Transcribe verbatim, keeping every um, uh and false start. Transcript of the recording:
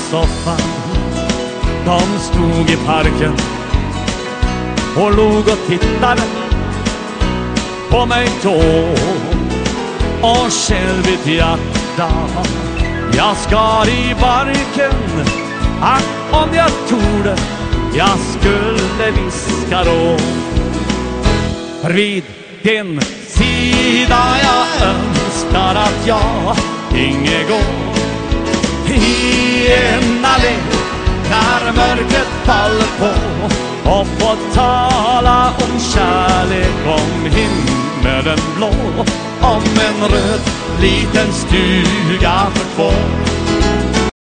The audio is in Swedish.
soffan. De stod i parken och log och tittade på mig då. Och själv i hjärta jag skar i barken. Ack, om jag torde jag skulle viska då. För vid din sida jag önskar att jag inge går i en allé när mörkret faller på, och få tala om kärlek, om himmelen blå, om en röd liten stuga för två.